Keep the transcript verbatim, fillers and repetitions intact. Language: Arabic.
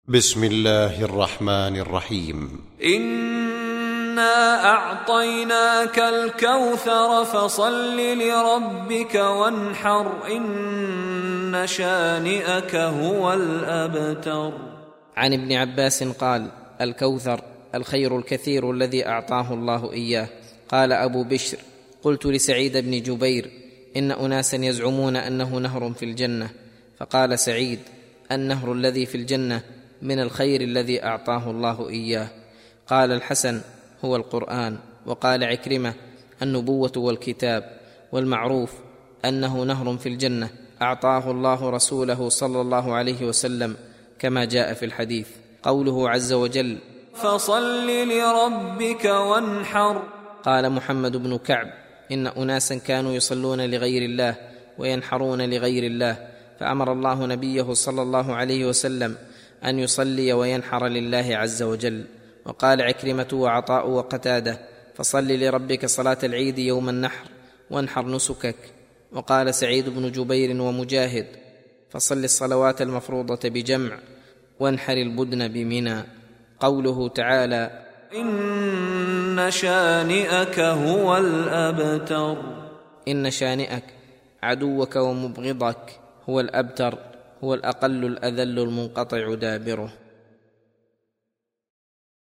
بسم الله الرحمن الرحيم. إنا أعطيناك الكوثر فصل لربك وانحر إن شانئك هو الأبتر. عن ابن عباس قال: الكوثر الخير الكثير الذي أعطاه الله إياه. قال أبو بشر: قلت لسعيد بن جبير: إن أناسا يزعمون أنه نهر في الجنة. فقال سعيد: النهر الذي في الجنة من الخير الذي أعطاه الله إياه. قال الحسن: هو القرآن. وقال عكرمة: النبوة والكتاب. والمعروف أنه نهر في الجنة أعطاه الله رسوله صلى الله عليه وسلم كما جاء في الحديث. قوله عز وجل: فصل لربك وانحر. قال محمد بن كعب: إن أناسا كانوا يصلون لغير الله وينحرون لغير الله، فأمر الله نبيه صلى الله عليه وسلم أن يصلي وينحر لله عز وجل. وقال عكرمة وعطاء وقتادة: فصل لربك صلاة العيد يوم النحر وانحر نسكك. وقال سعيد بن جبير ومجاهد: فصل الصلوات المفروضة بجمع وانحر البدن بمنى. قوله تعالى: إن شانئك هو الأبتر. إن شانئك عدوك ومبغضك هو الأبتر، هو الأقل الأذل المنقطع دابره.